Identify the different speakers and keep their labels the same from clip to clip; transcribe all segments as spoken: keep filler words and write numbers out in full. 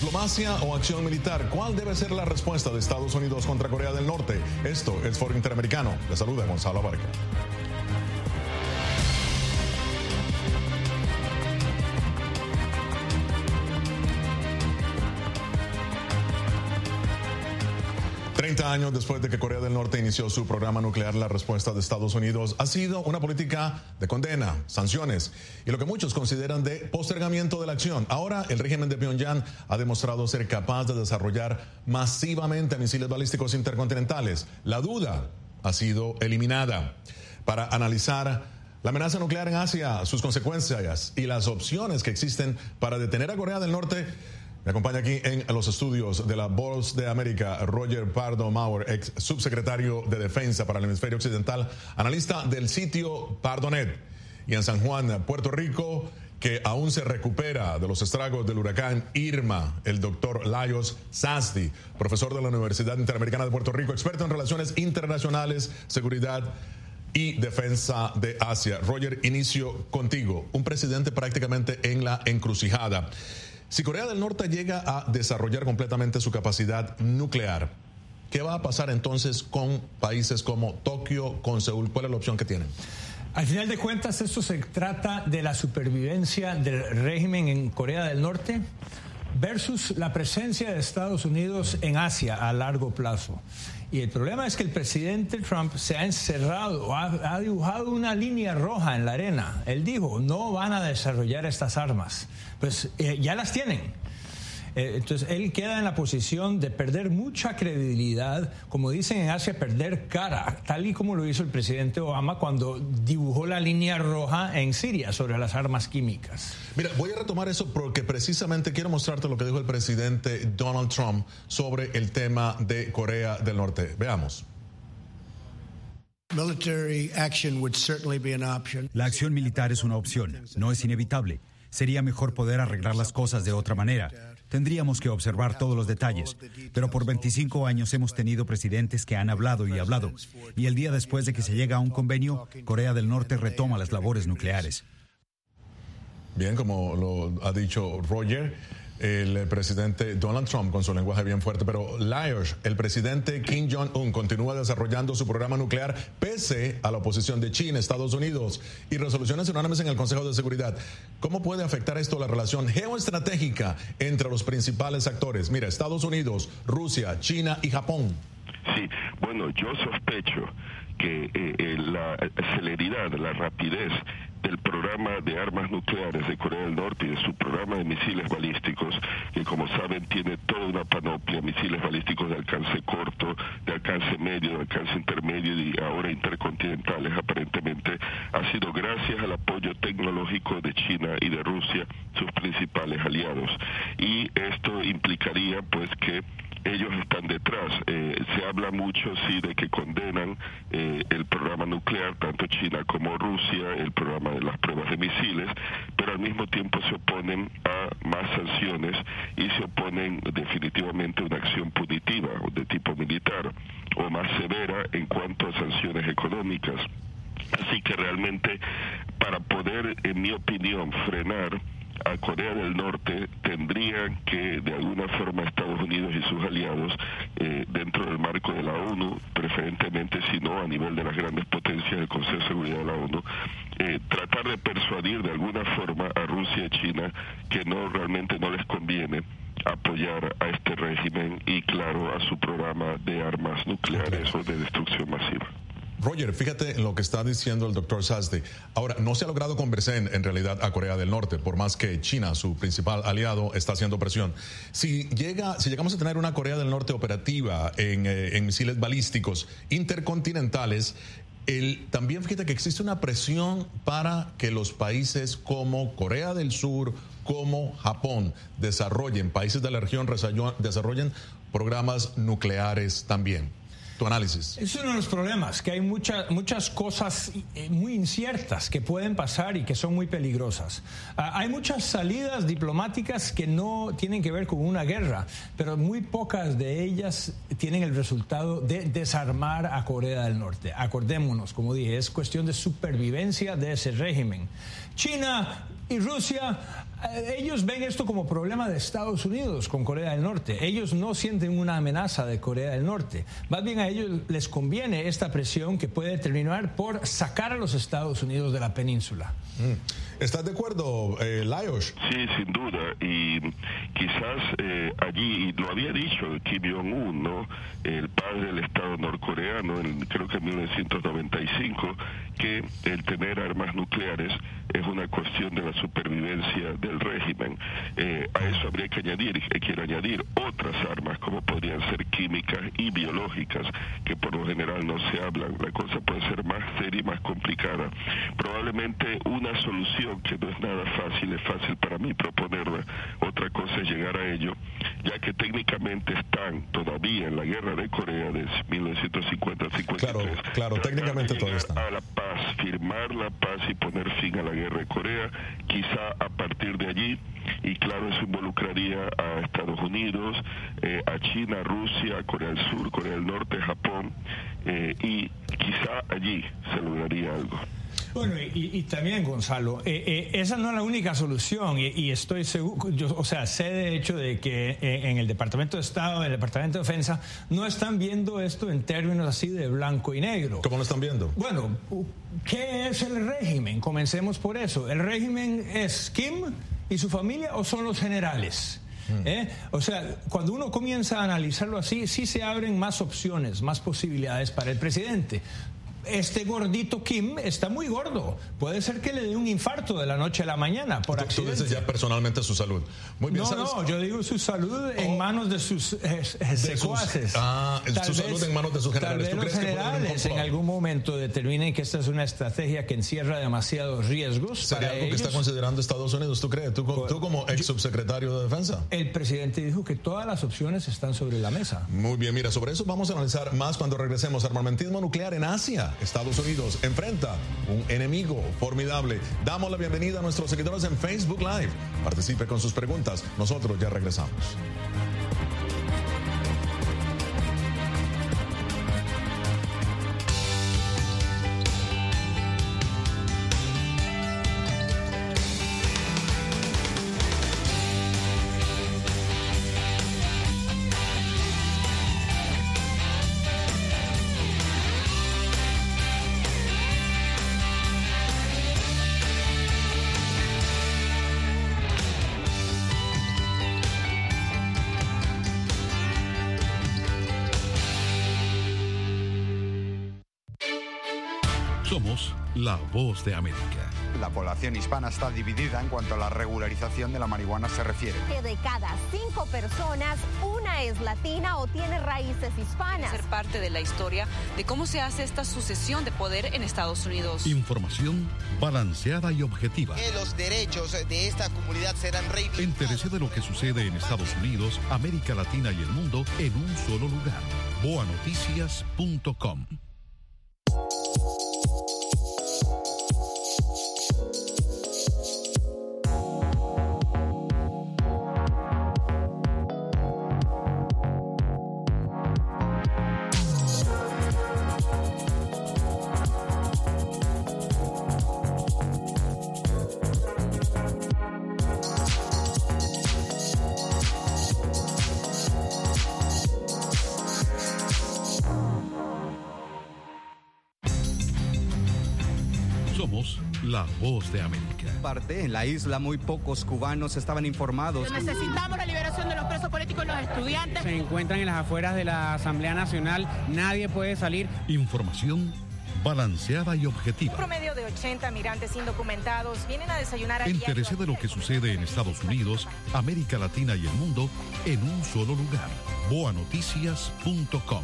Speaker 1: ¿Diplomacia o acción militar? ¿Cuál debe ser la respuesta de Estados Unidos contra Corea del Norte? Esto es Foro Interamericano. Le saluda Gonzalo Abarca. treinta años después de que Corea del Norte inició su programa nuclear, la respuesta de Estados Unidos ha sido una política de condena, sanciones y lo que muchos consideran de postergamiento de la acción. Ahora el régimen de Pyongyang ha demostrado ser capaz de desarrollar masivamente misiles balísticos intercontinentales. La duda ha sido eliminada. Para analizar la amenaza nuclear en Asia, sus consecuencias y las opciones que existen para detener a Corea del Norte, me acompaña aquí en los estudios de la Voz de América Roger Pardo Maurer, ex subsecretario de Defensa para el Hemisferio Occidental, analista del sitio Pardonet. Y en San Juan, Puerto Rico, que aún se recupera de los estragos del huracán Irma, el doctor Lajos Sasti, profesor de la Universidad Interamericana de Puerto Rico, experto en relaciones internacionales, seguridad y defensa de Asia. Roger, inicio contigo. Un presidente prácticamente en la encrucijada. Si Corea del Norte llega a desarrollar completamente su capacidad nuclear, ¿qué va a pasar entonces con países como Tokio, con Seúl? ¿Cuál es la opción que tienen?
Speaker 2: Al final de cuentas, esto se trata de la supervivencia del régimen en Corea del Norte versus la presencia de Estados Unidos en Asia a largo plazo. Y el problema es que el presidente Trump se ha encerrado, ha, ha dibujado una línea roja en la arena. Él dijo, no van a desarrollar estas armas. Pues eh, ya las tienen. Eh, entonces él queda en la posición de perder mucha credibilidad, como dicen en Asia, perder cara, tal y como lo hizo el presidente Obama cuando dibujó la línea roja en Siria sobre las armas químicas.
Speaker 1: Mira, voy a retomar eso porque precisamente quiero mostrarte lo que dijo el presidente Donald Trump sobre el tema de Corea del Norte. Veamos.
Speaker 3: La acción militar es una opción, no es inevitable. Sería mejor poder arreglar las cosas de otra manera. Tendríamos que observar todos los detalles, pero por veinticinco años hemos tenido presidentes que han hablado y hablado, y el día después de que se llega a un convenio, Corea del Norte retoma las labores nucleares.
Speaker 1: Bien, como lo ha dicho Roger, el presidente Donald Trump con su lenguaje bien fuerte, pero Lajos, el presidente Kim Jong-un continúa desarrollando su programa nuclear pese a la oposición de China, Estados Unidos y resoluciones unánimes en el Consejo de Seguridad. ¿Cómo puede afectar esto la relación geoestratégica entre los principales actores? Mira, Estados Unidos, Rusia, China y Japón.
Speaker 4: Sí, bueno, yo sospecho que eh, la celeridad, la rapidez del programa de armas nucleares de Corea del Norte y de su programa de misiles balísticos, que como saben tiene toda una panoplia, misiles balísticos de alcance corto, de alcance medio, de alcance intermedio y ahora intercontinentales aparentemente, ha sido gracias al apoyo tecnológico de China y de Rusia, sus principales aliados. Y esto implicaría pues que ellos están detrás. Eh, se habla mucho, sí, de que condenan eh, el programa nuclear, tanto China como Rusia, el programa de las pruebas de misiles, pero al mismo tiempo se oponen a más sanciones y se oponen definitivamente a una acción punitiva de tipo militar o más severa en cuanto a sanciones económicas. Así que realmente, para poder, en mi opinión, frenar a Corea del Norte, tendrían que de alguna forma Estados Unidos y sus aliados, eh, dentro del marco de la ONU, preferentemente si no a nivel de las grandes potencias del Consejo de Seguridad de la ONU, eh, tratar de persuadir de alguna forma a Rusia y China que no realmente no les conviene apoyar a este régimen y claro a su programa de armas nucleares o de destrucción masiva.
Speaker 1: Roger, fíjate en lo que está diciendo el doctor Sasti. Ahora, no se ha logrado convencer en, en realidad a Corea del Norte, por más que China, su principal aliado, está haciendo presión. Si llega, si llegamos a tener una Corea del Norte operativa en, eh, en misiles balísticos intercontinentales, el, también fíjate que existe una presión para que los países como Corea del Sur, como Japón, desarrollen, países de la región desarrollen programas nucleares también. Tu análisis.
Speaker 2: Es uno de los problemas, que hay muchas muchas cosas muy inciertas que pueden pasar y que son muy peligrosas. Uh, hay muchas salidas diplomáticas que no tienen que ver con una guerra, pero muy pocas de ellas tienen el resultado de desarmar a Corea del Norte. Acordémonos, como dije, es cuestión de supervivencia de ese régimen. China y Rusia Ellos ven esto como problema de Estados Unidos con Corea del Norte. Ellos no sienten una amenaza de Corea del Norte. Más bien a ellos les conviene esta presión que puede terminar por sacar a los Estados Unidos de la península.
Speaker 1: ¿Estás de acuerdo, eh, Lajos?
Speaker 4: Sí, sin duda. Y quizás eh, allí, y lo había dicho Kim Jong-un, ¿no?, el padre del Estado norcoreano, en, creo que en mil novecientos noventa y cinco, que el tener armas nucleares es una cuestión de la supervivencia del régimen. Eh, a eso habría que añadir, eh, quiero añadir, otras armas, como podrían ser químicas y biológicas, que por lo general no se hablan. La cosa puede ser más seria y más complicada. Probablemente una solución que no es nada fácil, es fácil para mí proponerla. Otra cosa es llegar a ello, ya que técnicamente están todavía en la guerra de Corea de mil novecientos cincuenta a cincuenta y tres.
Speaker 1: Claro, claro, técnicamente todavía están.
Speaker 4: A la paz, firmar la paz y poner fin a la guerra de Corea, quizá a partir de allí, y claro, eso involucraría a Estados Unidos, eh, a China, Rusia, Corea del Sur, Corea del Norte, Japón, eh, y quizá allí se lograría algo.
Speaker 2: Bueno, y, y también, Gonzalo, eh, eh, esa no es la única solución, y, y estoy seguro, yo, o sea, sé de hecho de que eh, en el Departamento de Estado, en el Departamento de Defensa, no están viendo esto en términos así de blanco y negro.
Speaker 1: ¿Cómo lo están viendo?
Speaker 2: Bueno, ¿qué es el régimen? Comencemos por eso. ¿El régimen es Kim y su familia o son los generales? ¿Eh? O sea, cuando uno comienza a analizarlo así, sí se abren más opciones, más posibilidades para el presidente. Este gordito Kim está muy gordo. Puede ser que le dé un infarto de la noche a la mañana por
Speaker 1: tú,
Speaker 2: accidente.
Speaker 1: Tú dices ya personalmente su salud. Muy bien,
Speaker 2: no,
Speaker 1: ¿sabes?
Speaker 2: no, yo digo su salud oh, en manos de sus eh, de secuaces.
Speaker 1: Sus, ah, tal su vez, salud en manos de sus generales.
Speaker 2: Tal vez los generales en algún momento determinen que esta es una estrategia que encierra demasiados riesgos.
Speaker 1: ¿Sería
Speaker 2: para
Speaker 1: algo
Speaker 2: ellos?
Speaker 1: que está considerando Estados Unidos, tú crees? ¿Tú, tú como ex subsecretario de Defensa?
Speaker 2: El presidente dijo que todas las opciones están sobre la mesa.
Speaker 1: Muy bien, mira, sobre eso vamos a analizar más cuando regresemos. Armamentismo nuclear en Asia. Estados Unidos enfrenta un enemigo formidable. Damos la bienvenida a nuestros seguidores en Facebook Live. Participe con sus preguntas. Nosotros ya regresamos.
Speaker 5: Somos la voz de América.
Speaker 6: La población hispana está dividida en cuanto a la regularización de la marihuana se refiere.
Speaker 7: Que de cada cinco personas, una es latina o tiene raíces hispanas.
Speaker 8: Ser parte de la historia de cómo se hace esta sucesión de poder en Estados Unidos.
Speaker 5: Información balanceada y objetiva.
Speaker 9: Que los derechos de esta comunidad serán reivindicados.
Speaker 5: Entérese de lo que sucede en Estados Unidos, América Latina y el mundo en un solo lugar. boa noticias punto com. Somos la voz de América.
Speaker 10: Parte en la isla muy pocos cubanos estaban informados.
Speaker 11: Necesitamos la liberación de los presos políticos y los estudiantes.
Speaker 12: Se encuentran en las afueras de la Asamblea Nacional. Nadie puede salir.
Speaker 5: Información balanceada y objetiva.
Speaker 13: Un promedio de ochenta migrantes indocumentados vienen a desayunar a
Speaker 5: Entérese de lo que sucede en Estados Unidos, América Latina y el mundo en un solo lugar. boa noticias punto com.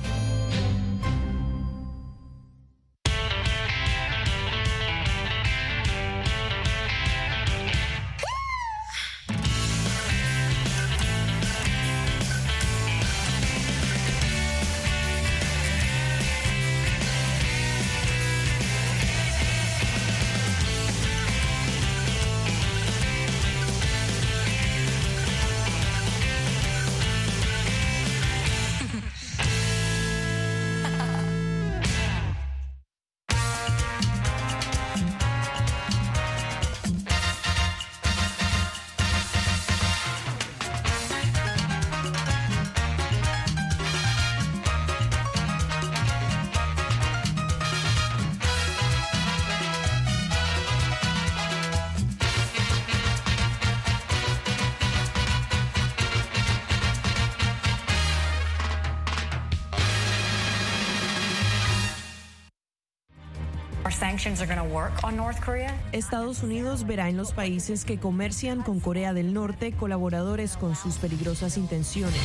Speaker 14: Estados Unidos verá en los países que comercian con Corea del Norte colaboradores con sus peligrosas intenciones.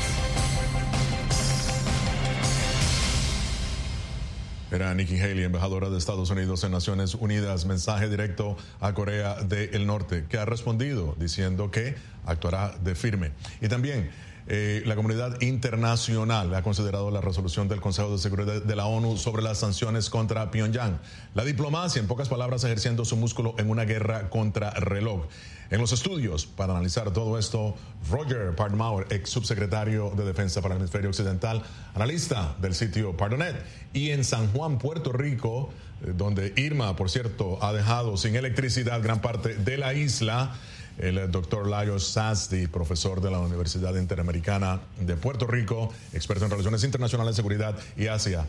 Speaker 1: Era Nikki Haley, embajadora de Estados Unidos en Naciones Unidas. Mensaje directo a Corea del Norte, que ha respondido diciendo que actuará de firme. Y también eh, la comunidad internacional ha considerado la resolución del Consejo de Seguridad de la ONU sobre las sanciones contra Pyongyang. La diplomacia, en pocas palabras, ejerciendo su músculo en una guerra contra reloj. En los estudios, para analizar todo esto, Roger Pardmauer, ex subsecretario de Defensa para el Hemisferio Occidental, analista del sitio Pardonet. Y en San Juan, Puerto Rico, donde Irma, por cierto, ha dejado sin electricidad gran parte de la isla, el doctor Lajos Sasti, profesor de la Universidad Interamericana de Puerto Rico, experto en relaciones internacionales, seguridad y Asia.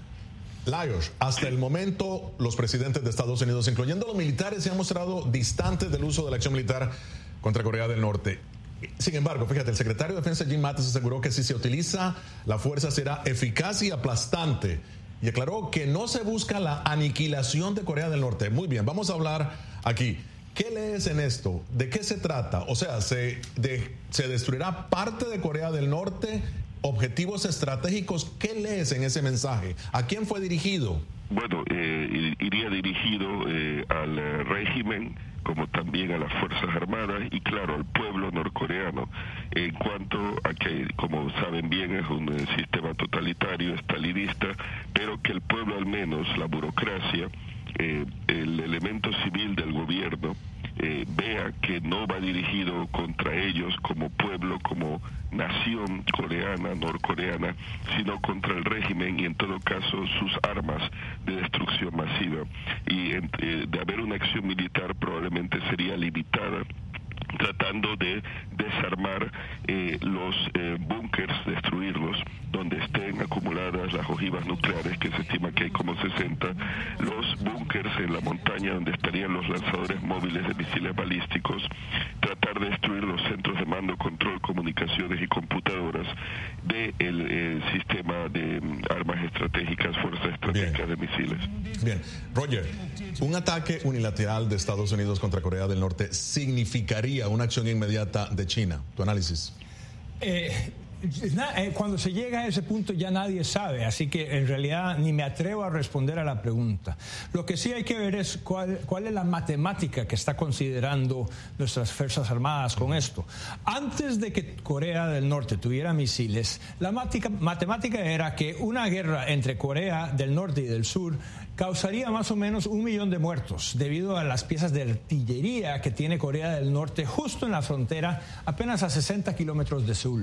Speaker 1: Lajos, hasta el momento los presidentes de Estados Unidos, incluyendo los militares, se han mostrado distantes del uso de la acción militar contra Corea del Norte. Sin embargo, fíjate, el secretario de Defensa Jim Mattis aseguró que si se utiliza la fuerza será eficaz y aplastante, y aclaró que no se busca la aniquilación de Corea del Norte. Muy bien, vamos a hablar aquí. ¿Qué lees en esto? ¿De qué se trata? O sea, ¿se, de, ¿se destruirá parte de Corea del Norte? ¿Objetivos estratégicos? ¿Qué lees en ese mensaje? ¿A quién fue dirigido?
Speaker 4: Bueno, eh, iría dirigido eh, al eh, régimen, como también a las Fuerzas Armadas y, claro, al pueblo norcoreano, en cuanto a que, como saben bien, es un eh, sistema totalitario, estalinista, pero que el pueblo, al menos la burocracia, eh, el elemento civil del gobierno, eh, vea que no va dirigido contra ellos como pueblo, como nación coreana, norcoreana, sino contra el régimen y en todo caso sus armas de destrucción masiva. Y eh, de haber una acción militar probablemente sería limitada, tratando de desarmar eh, los eh, búnkers, destruirlos, donde estén acumuladas las ojivas nucleares, que se estima que hay como sesenta, los búnkers en la montaña donde estarían los lanzadores móviles de misiles balísticos, tratar de destruir los centros de mando, control, comunicaciones y computadoras del de eh, sistema de um, armas estratégicas, fuerzas estratégicas Bien. de misiles.
Speaker 1: Bien, Roger, un ataque unilateral de Estados Unidos contra Corea del Norte significaría una acción inmediata de China. ¿Tu análisis?
Speaker 2: Eh, cuando se llega a ese punto ya nadie sabe, así que en realidad ni me atrevo a responder a la pregunta. Lo que sí hay que ver es cuál, cuál es la matemática que está considerando nuestras Fuerzas Armadas con esto. Antes de que Corea del Norte tuviera misiles, la matemática era que una guerra entre Corea del Norte y del Sur causaría más o menos un millón de muertos debido a las piezas de artillería que tiene Corea del Norte justo en la frontera, apenas a sesenta kilómetros de Seúl.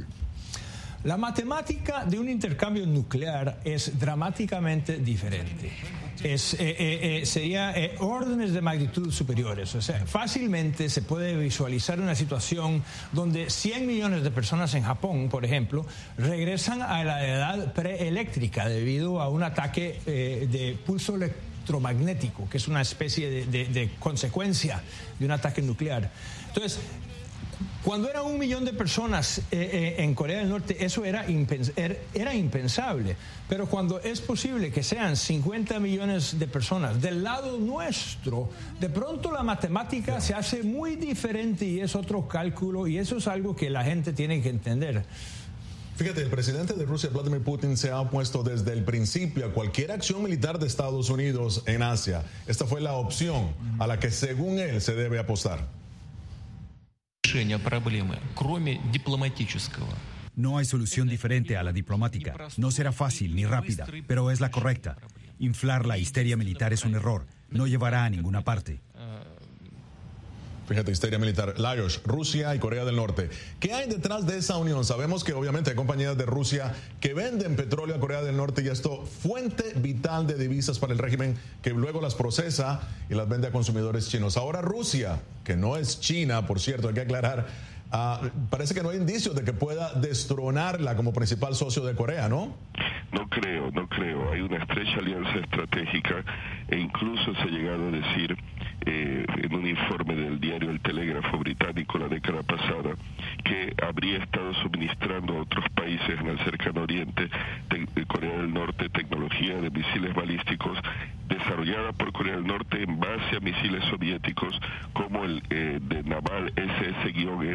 Speaker 2: La matemática de un intercambio nuclear es dramáticamente diferente. Es, eh, eh, eh, sería eh, órdenes de magnitud superiores. O sea, fácilmente se puede visualizar una situación donde cien millones de personas en Japón, por ejemplo, regresan a la edad preeléctrica debido a un ataque eh, de pulso electromagnético, que es una especie de, de, de consecuencia de un ataque nuclear. Entonces, cuando era un millón de personas eh, eh, en Corea del Norte, eso era, impens era impensable. Pero cuando es posible que sean cincuenta millones de personas del lado nuestro, de pronto la matemática se hace muy diferente y es otro cálculo, y eso es algo que la gente tiene que entender.
Speaker 1: Fíjate, el presidente de Rusia, Vladimir Putin, se ha opuesto desde el principio a cualquier acción militar de Estados Unidos en Asia. Esta fue la opción a la que, según él, se debe apostar.
Speaker 3: No hay solución diferente a la diplomática. No será fácil ni rápida, pero es la correcta. Inflar la histeria militar es un error. No llevará a ninguna parte.
Speaker 1: Fíjate, histeria militar. Lajos, Rusia y Corea del Norte. ¿Qué hay detrás de esa unión? Sabemos que obviamente hay compañías de Rusia que venden petróleo a Corea del Norte y esto, fuente vital de divisas para el régimen, que luego las procesa y las vende a consumidores chinos. Ahora Rusia, que no es China, por cierto, hay que aclarar, uh, parece que no hay indicios de que pueda destronarla como principal socio de Corea, ¿no?
Speaker 4: no creo, no creo. Hay una estrecha alianza estratégica e incluso se ha llegado a decir eh, en un informe del diario El Telégrafo británico la década pasada que habría estado suministrando a otros países en el cercano oriente, de Corea del Norte, tecnología de misiles balísticos desarrollada por Corea del Norte en base a misiles soviéticos como el eh, de naval S S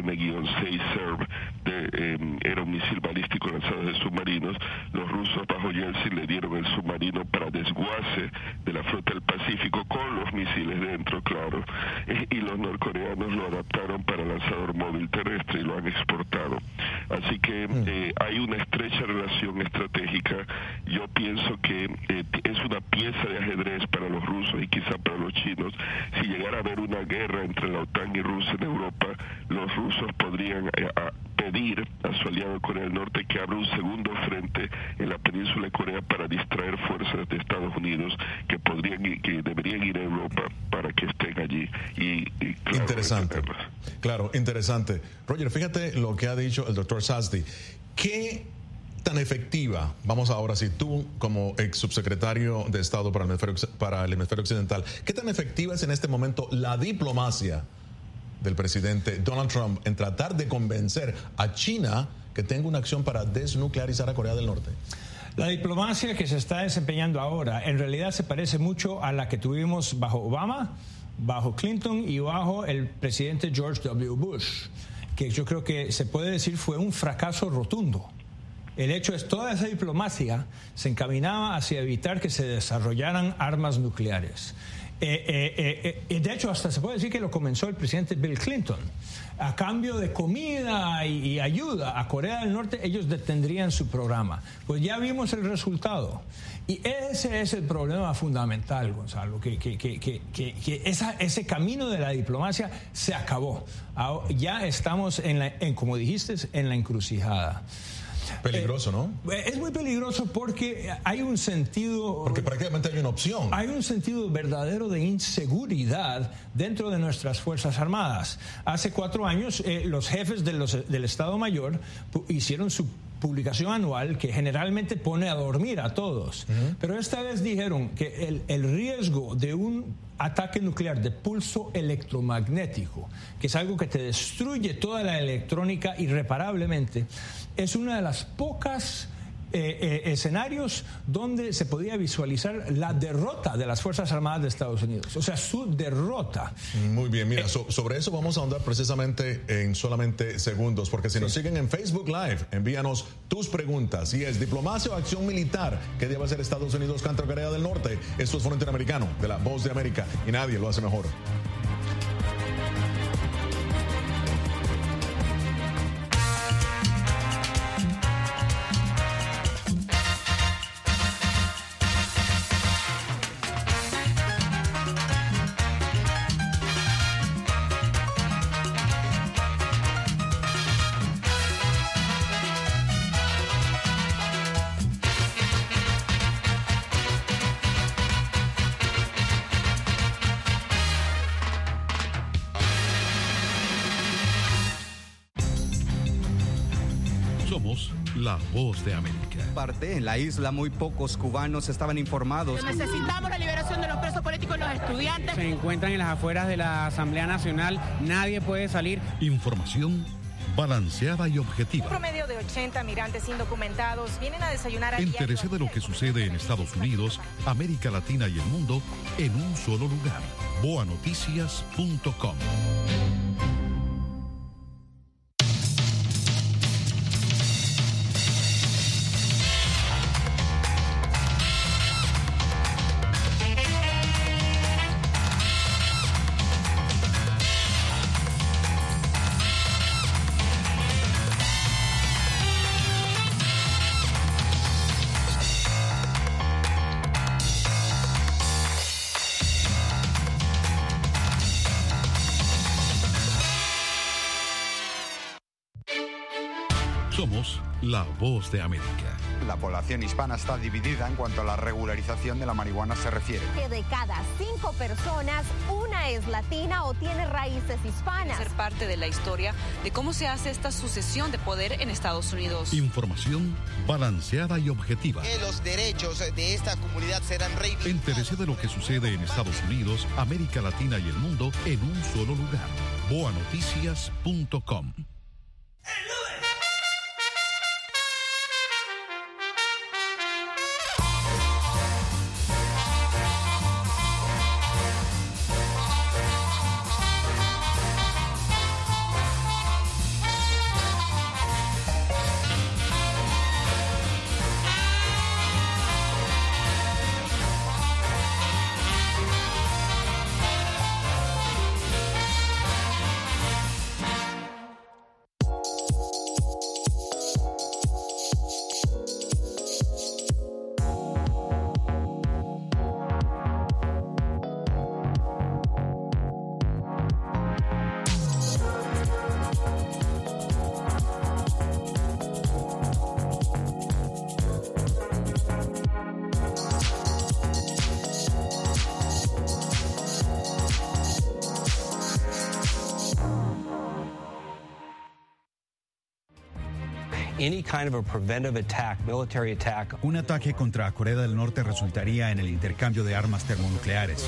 Speaker 4: N seis SERV, de, eh, era un misil balístico lanzado de submarinos. Los rusos bajo Yeltsin le dieron el submarino para desguace de la flota del Pacífico con los misiles dentro, claro, eh, y los norcoreanos lo adaptaron para lanzador móvil terrestre y lo han exportado. Así que eh, hay una estrecha relación estratégica. Yo pienso que eh, es una pieza de ajedrez para los rusos y quizá para los chinos. Si llegara a haber una guerra entre la OTAN y Rusia en Europa, los rusos podrían eh, a pedir a su aliado Corea del Norte que abra un segundo frente en la península de Corea para distraer fuerzas de Estados Unidos que podrían que deberían ir a Europa para que estén allí. Y, y claro,
Speaker 1: interesante. Claro, interesante. Roger, fíjate lo que ha dicho el doctor Sazdi. ¿Qué tan efectiva, vamos ahora sí, tú como ex subsecretario de Estado para el hemisferio, para el hemisferio occidental, qué tan efectiva es en este momento la diplomacia del presidente Donald Trump en tratar de convencer a China que tenga una acción para desnuclearizar a Corea del Norte?
Speaker 2: La diplomacia que se está desempeñando ahora en realidad se parece mucho a la que tuvimos bajo Obama, bajo Clinton y bajo el presidente George W. Bush, que yo creo que se puede decir fue un fracaso rotundo. El hecho es, toda esa diplomacia se encaminaba hacia evitar que se desarrollaran armas nucleares. Eh, eh, eh, de hecho, hasta se puede decir que lo comenzó el presidente Bill Clinton. A cambio de comida y, y ayuda a Corea del Norte, ellos detendrían su programa. Pues ya vimos el resultado. Y ese es el problema fundamental, Gonzalo, que, que, que, que, que, que esa, ese camino de la diplomacia se acabó. Ahora, ya estamos, en, la, en como dijiste, en la encrucijada.
Speaker 1: Peligroso, ¿no?
Speaker 2: Eh, es muy peligroso porque hay un sentido...
Speaker 1: Porque prácticamente hay una opción.
Speaker 2: Hay un sentido verdadero de inseguridad dentro de nuestras Fuerzas Armadas. Hace cuatro años eh, los jefes de los, del Estado Mayor hicieron su publicación anual que generalmente pone a dormir a todos. Uh-huh. Pero esta vez dijeron que el, el riesgo de un ataque nuclear de pulso electromagnético, que es algo que te destruye toda la electrónica irreparablemente, es una de las pocas eh, eh, escenarios donde se podía visualizar la derrota de las Fuerzas Armadas de Estados Unidos, o sea, su derrota.
Speaker 1: Muy bien, mira, eh, so, sobre eso vamos a ahondar precisamente en solamente segundos, porque si sí. nos siguen en Facebook Live, envíanos tus preguntas. Si es diplomacia o acción militar, ¿qué debe hacer Estados Unidos contra Corea del Norte? Esto es Foro Interamericano de la Voz de América y nadie lo hace mejor.
Speaker 5: La Voz de América.
Speaker 10: Parte en la isla, muy pocos cubanos estaban informados.
Speaker 11: Necesitamos la liberación de los presos políticos y los estudiantes.
Speaker 12: Se encuentran en las afueras de la Asamblea Nacional. Nadie puede salir.
Speaker 5: Información balanceada y objetiva.
Speaker 13: Un promedio de ochenta migrantes indocumentados vienen a desayunar.
Speaker 5: Entérese de lo que sucede en Estados Unidos, América Latina y el mundo en un solo lugar. boa noticias punto com. la voz de América.
Speaker 6: La población hispana está dividida en cuanto a la regularización de la marihuana se refiere.
Speaker 7: Que de cada cinco personas, una es latina o tiene raíces hispanas.
Speaker 8: Ser parte de la historia de cómo se hace esta sucesión de poder en Estados Unidos.
Speaker 5: Información balanceada y objetiva.
Speaker 9: Que los derechos de esta comunidad serán reivindicados.
Speaker 5: Entérese de lo que sucede en Estados Unidos, América Latina y el mundo en un solo lugar. boa noticias punto com.
Speaker 3: Un ataque contra Corea del Norte resultaría en el intercambio de armas termonucleares.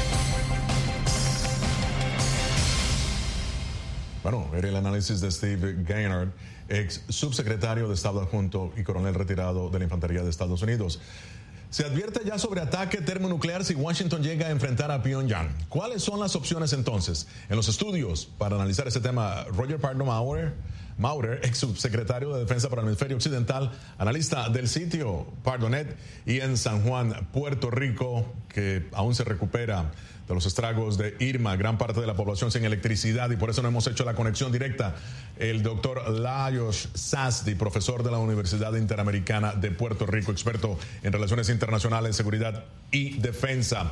Speaker 1: Bueno, era el análisis de Steve Gaynard, ex subsecretario de Estado adjunto y coronel retirado de la Infantería de Estados Unidos. Se advierte ya sobre ataque termonuclear si Washington llega a enfrentar a Pyongyang. ¿Cuáles son las opciones entonces? En los estudios, para analizar ese tema, Roger Pardo Maurer, Maurer, ex subsecretario de Defensa para el Hemisferio Occidental, analista del sitio Pardonet, y en San Juan, Puerto Rico, que aún se recupera de los estragos de Irma, gran parte de la población sin electricidad, y por eso no hemos hecho la conexión directa. El doctor Lajos Sasdi, profesor de la Universidad Interamericana de Puerto Rico, experto en relaciones internacionales, seguridad y defensa.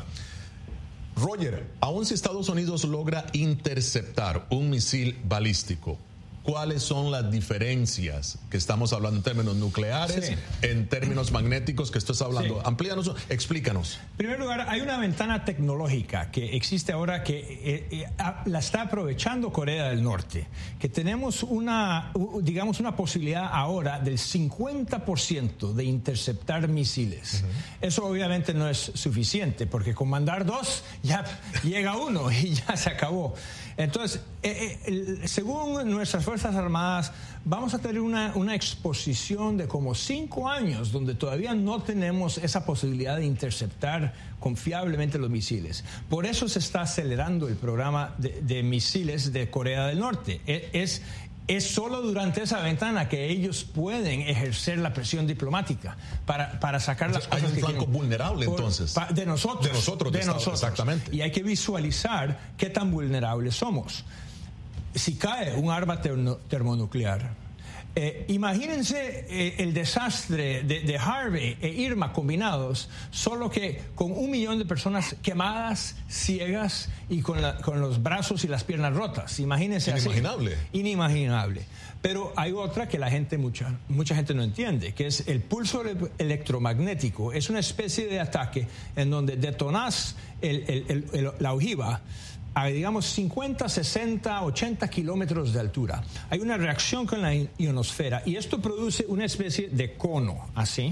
Speaker 1: Roger, aún si Estados Unidos logra interceptar un misil balístico, ¿cuáles son las diferencias que estamos hablando en términos nucleares, sí, en términos magnéticos que estás hablando? Sí. Amplíanos, explícanos.
Speaker 2: En primer lugar, hay una ventana tecnológica que existe ahora que eh, eh, la está aprovechando Corea del Norte, que tenemos una, digamos, una posibilidad ahora del cincuenta por ciento de interceptar misiles. Uh-huh. Eso obviamente no es suficiente, porque con mandar dos ya llega uno y ya se acabó. Entonces, eh, eh, según nuestras Fuerzas Armadas, vamos a tener una, una exposición de como cinco años donde todavía no tenemos esa posibilidad de interceptar confiablemente los misiles. Por eso se está acelerando el programa de, de misiles de Corea del Norte. Es, es solo durante esa ventana que ellos pueden ejercer la presión diplomática para, para sacar las cosas que quieren.
Speaker 1: Hay un flanco vulnerable, entonces.
Speaker 2: Por, de nosotros.
Speaker 1: De nosotros.
Speaker 2: De,
Speaker 1: de
Speaker 2: nosotros.
Speaker 1: Exactamente.
Speaker 2: Y hay que visualizar qué tan vulnerables somos. Si cae un arma termo, termonuclear, eh, imagínense eh, el desastre de, de Harvey e Irma combinados, solo que con un millón de personas quemadas, ciegas y con, la, con los brazos y las piernas rotas. Imagínense así.
Speaker 1: Inimaginable.
Speaker 2: Inimaginable. Pero hay otra que la gente, mucha, mucha gente no entiende, que es el pulso electromagnético. Es una especie de ataque en donde detonás el, el, el, el, la ojiva a, digamos, cincuenta, sesenta, ochenta kilómetros de altura. Hay una reacción con la ionosfera y esto produce una especie de cono, así,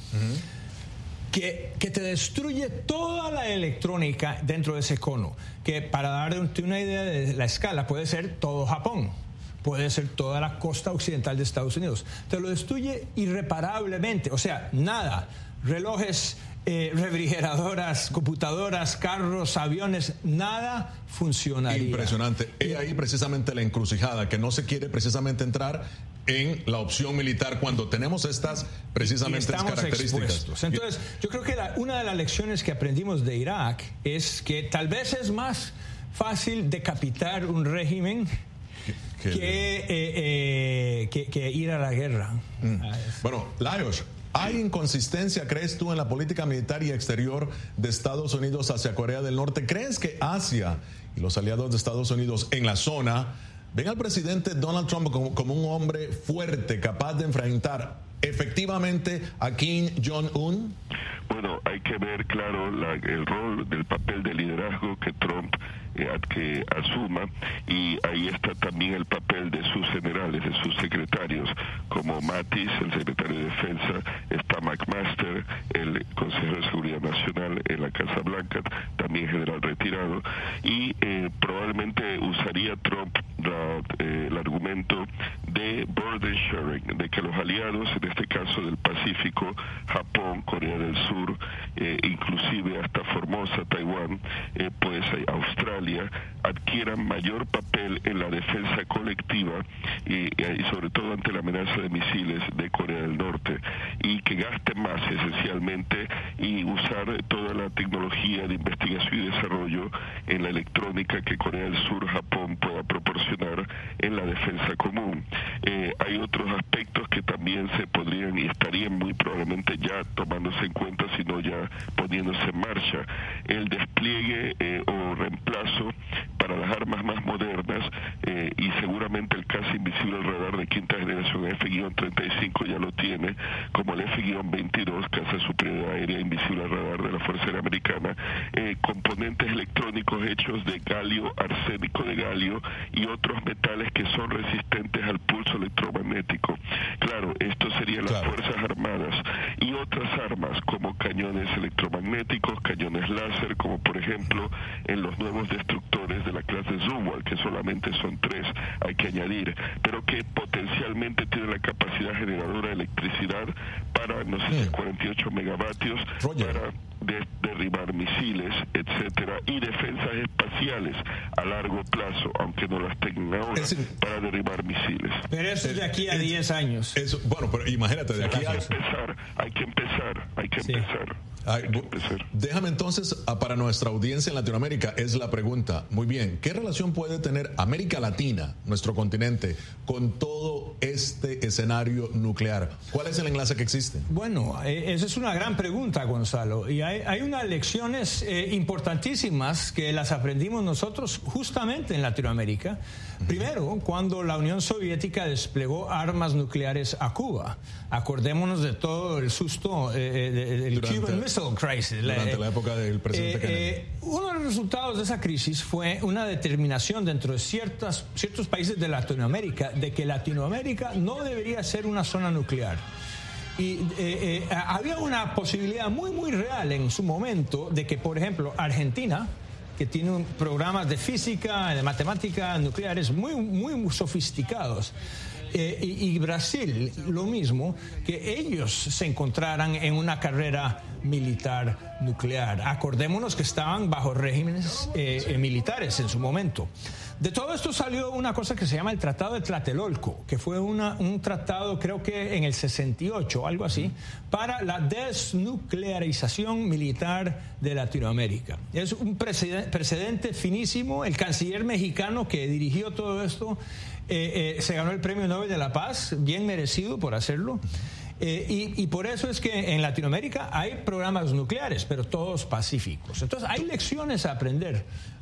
Speaker 2: uh-huh, que, que te destruye toda la electrónica dentro de ese cono, que para darte una idea de la escala puede ser todo Japón, puede ser toda la costa occidental de Estados Unidos. Te lo destruye irreparablemente, o sea, nada, relojes, Eh, refrigeradoras, computadoras, carros, aviones, nada funcionaría.
Speaker 1: Impresionante. He ahí precisamente la encrucijada, que no se quiere precisamente entrar en la opción militar cuando tenemos estas precisamente
Speaker 2: y, y
Speaker 1: características.
Speaker 2: Expuestos. Entonces, yo creo que la, una de las lecciones que aprendimos de Irak es que tal vez es más fácil decapitar un régimen que, que, eh, eh, que, que ir a la guerra.
Speaker 1: Mm. Bueno, Lajos, ¿hay inconsistencia, crees tú, en la política militar y exterior de Estados Unidos hacia Corea del Norte? ¿Crees que Asia y los aliados de Estados Unidos en la zona ¿Ven al presidente Donald Trump como, como un hombre fuerte, capaz de enfrentar efectivamente a Kim Jong-un?
Speaker 4: Bueno, hay que ver, claro, la, el rol del papel de liderazgo que Trump eh, que asuma, y ahí está también el papel de sus generales, de sus secretarios, como Mattis, el secretario de Defensa, está McMaster, el consejero de Seguridad Nacional en la Casa Blanca, también general retirado, y eh, probablemente usaría Trump la, eh, el argumento de border sharing, de que los aliados, en este caso del Pacífico, Japón, Corea del Sur, eh, inclusive hasta Formosa, Taiwán, eh, pues eh, Australia, adquieran mayor papel en la defensa colectiva y, y sobre todo ante la amenaza de misiles de Corea del Norte, y que gasten más esencialmente y usar toda la tecnología de investigación y desarrollo en la electrónica que Corea del Sur, Japón pueda proporcionar en la defensa común. Eh, hay otros aspectos que también se podrían y estarían muy probablemente ya tomándose en cuenta, sino ya poniéndose en marcha. El despliegue eh, o reemplazo para las armas más modernas eh, y seguramente el casi invisible radar de quinta generación F treinta y cinco ya lo tiene, como el F veintidós, Caza Superior Aérea Invisible Radar de la Fuerza Aérea Americana, eh, componentes electrónicos hechos de galio, arsénico de galio y otros metales que son resistentes al pulso electromagnético. Claro, esto serían las claro. Fuerzas Armadas, y otras armas como cañones electromagnéticos, cañones láser, como por ejemplo en los nuevos destructores de la clase Zumwalt, que solamente son tres, hay que añadir, pero que potencialmente tienen la capacidad generadora de electricidad para, no sé, sí. cuarenta y ocho megavatios, Roger. Para de, derribar misiles, etcétera, y defensas espaciales a largo plazo, aunque no las tengan ahora, es, para derribar misiles.
Speaker 2: Pero eso es de aquí a diez años.
Speaker 1: Eso, bueno, pero imagínate, de aquí
Speaker 4: a... Hay que empezar, hay que empezar, hay que sí. empezar.
Speaker 1: Ay, déjame entonces, para nuestra audiencia en Latinoamérica, es la pregunta. Muy bien, ¿qué relación puede tener América Latina, nuestro continente, con todo este escenario nuclear? ¿Cuál es el enlace que existe?
Speaker 2: Bueno, eh, esa es una gran pregunta, Gonzalo. Y hay, hay unas lecciones eh, importantísimas que las aprendimos nosotros justamente en Latinoamérica. Uh-huh. Primero, cuando la Unión Soviética desplegó armas nucleares a Cuba. Acordémonos de todo el susto eh, del durante, Cuban Missile Crisis.
Speaker 1: Durante la, la época del presidente eh, Kennedy.
Speaker 2: Eh, uno de los resultados de esa crisis fue una determinación dentro de ciertas, ciertos países de Latinoamérica de que Latinoamérica no debería ser una zona nuclear. Y eh, eh, había una posibilidad muy, muy real en su momento de que, por ejemplo, Argentina, que tiene un, programas de física, de matemática nucleares muy, muy sofisticados, Eh, y, y Brasil, lo mismo, que ellos se encontraran en una carrera militar nuclear. Acordémonos que estaban bajo regímenes eh, eh, militares en su momento. De todo esto salió una cosa que se llama el Tratado de Tlatelolco, que fue una, un tratado, creo que en el sesenta y ocho, algo así, para la desnuclearización militar de Latinoamérica. Es un precedente, precedente finísimo. El canciller mexicano que dirigió todo esto eh, eh, se ganó el Premio Nobel de la Paz, bien merecido por hacerlo. Eh, y, y por eso es que en Latinoamérica hay programas nucleares, pero todos pacíficos. Entonces hay lecciones a aprender.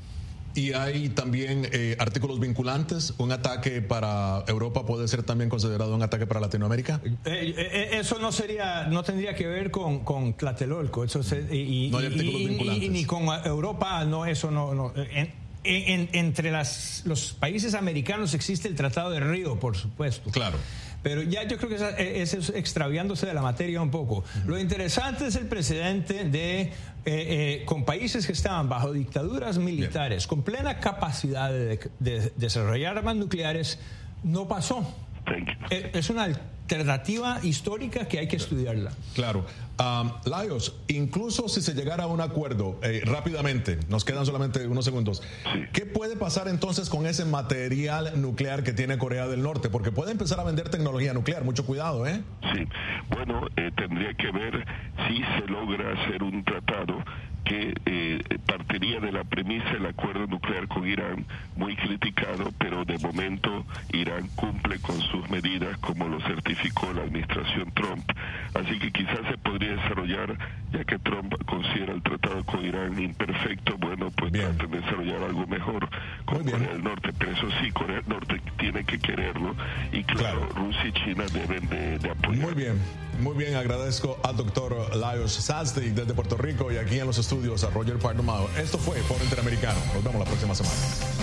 Speaker 1: Y hay también eh, artículos vinculantes. ¿Un ataque para Europa puede ser también considerado un ataque para Latinoamérica?
Speaker 2: Eh, eh, eso no sería, no tendría que ver con, con Tlatelolco. Eso se, y,
Speaker 1: no hay artículos
Speaker 2: y,
Speaker 1: vinculantes.
Speaker 2: Y, y ni con Europa, no, eso no. no en, en, entre las, los países americanos existe el Tratado de Río, por supuesto.
Speaker 1: Claro.
Speaker 2: Pero ya yo creo que es, es extraviándose de la materia un poco. Uh-huh. Lo interesante es el precedente de, eh, eh, con países que estaban bajo dictaduras militares, Bien. con plena capacidad de, de desarrollar armas nucleares, no pasó. Eh, es una alternativa histórica que hay que estudiarla.
Speaker 1: Claro. Um, Laios, incluso si se llegara a un acuerdo eh, rápidamente, nos quedan solamente unos segundos, sí. ¿qué puede pasar entonces con ese material nuclear que tiene Corea del Norte? Porque puede empezar a vender tecnología nuclear, mucho cuidado, ¿eh?
Speaker 4: Sí, bueno, eh, tendría que ver si se logra hacer un tratado que eh, partiría de la premisa del acuerdo nuclear con Irán, muy criticado, pero de momento Irán cumple con sus medidas como lo certificó la administración Trump. Así que quizás se podría desarrollar, ya que Trump considera el tratado con Irán imperfecto, bueno, pues traten de desarrollar algo mejor con Corea del Norte. Pero eso sí, Corea del Norte tiene que quererlo y claro, claro. Rusia y China deben de, de apoyar.
Speaker 1: Muy bien, muy bien, agradezco al doctor Lajos Sastre desde Puerto Rico y aquí en los estudios a Roger Pardomado. Esto fue Foro Interamericano. Nos vemos la próxima semana.